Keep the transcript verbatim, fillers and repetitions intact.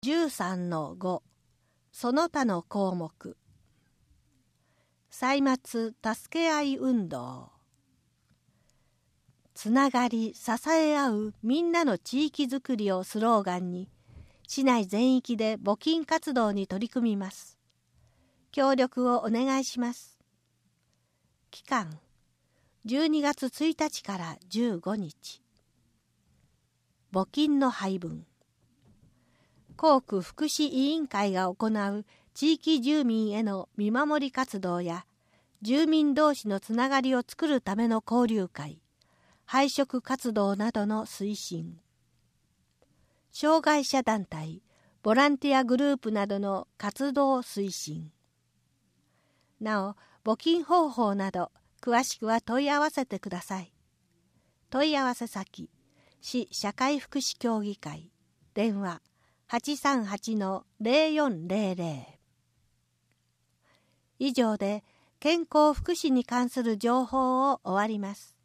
じゅうさんのご その他の項目。歳末助け合い運動。つながり支え合うみんなの地域づくりをスローガンに、市内全域で募金活動に取り組みます。協力をお願いします。期間じゅうにがつついたちからじゅうごにち。募金の配分。校区福祉委員会が行う地域住民への見守り活動や、住民同士のつながりを作るための交流会、配食活動などの推進。障害者団体、ボランティアグループなどの活動推進。なお、募金方法など、詳しくは問い合わせてください。問い合わせ先、市社会福祉協議会、電話、はちさんはちのゼロよんゼロゼロ。以上で健康福祉に関する情報を終わります。